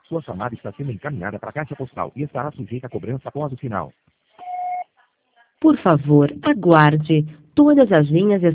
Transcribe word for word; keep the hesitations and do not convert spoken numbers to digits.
Sua chamada está sendo encaminhada para a caixa postal e estará sujeita a cobrança após o sinal. Por favor, aguarde. Todas as linhas